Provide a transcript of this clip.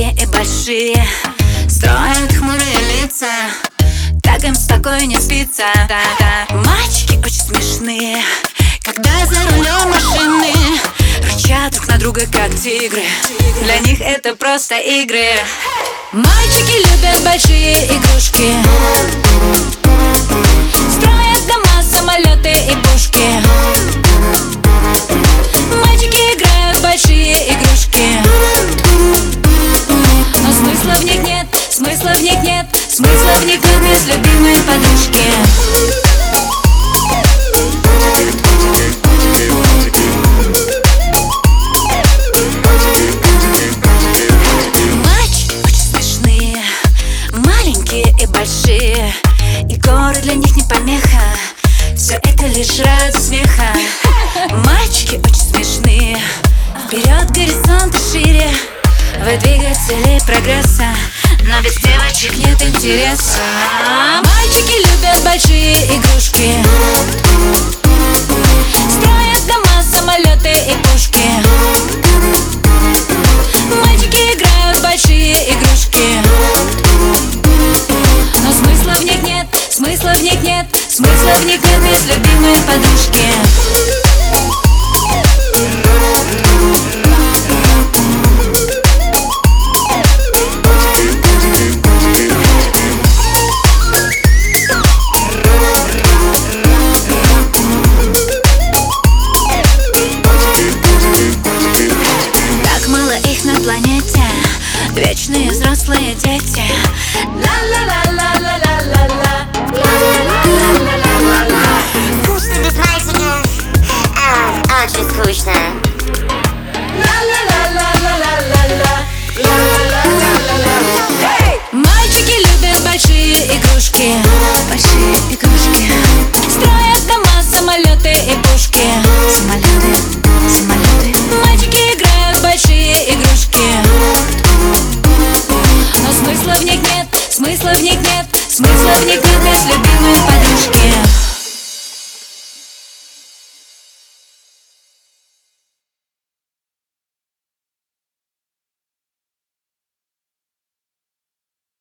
Маленькие и большие строят хмурые лица, как им спокойно не спится. Мальчики очень смешные, когда за рулем машины рычат друг на друга, как тигры. Для них это просто игры. Мальчики любят большие игрушки, строят дома, самолеты и пушки. Мальчики играют в большие игрушки, но смысла в них нет, смысла в них нет, смысла в них нет без любимой подружки. И большие, и горы для них не помеха. Все это лишь ради смеха. Мальчики очень смешные, вперед горизонты шире, вы двигатели прогресса, но без девочек нет интереса. Мальчики любят большие игрушки, строят дома, самолеты и пушки. Мальчики играют в большие игрушки, но смысла в них нет, смысла в них нет, смысла в них нет без любимой подружки. Так мало их на планете, вечные взрослые дети. Скучно без мальчиков, очень скучно.